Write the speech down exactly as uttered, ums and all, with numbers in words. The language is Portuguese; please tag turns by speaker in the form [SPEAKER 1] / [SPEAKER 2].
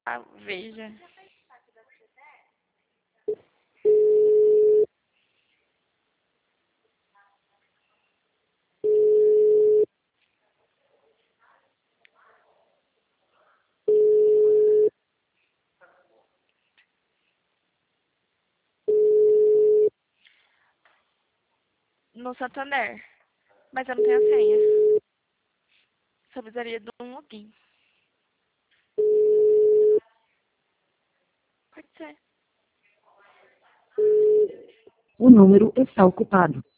[SPEAKER 1] Ah, veja. No Santander. Mas eu não tenho a senha. Só precisaria de um login. Pode ser.
[SPEAKER 2] O número está ocupado.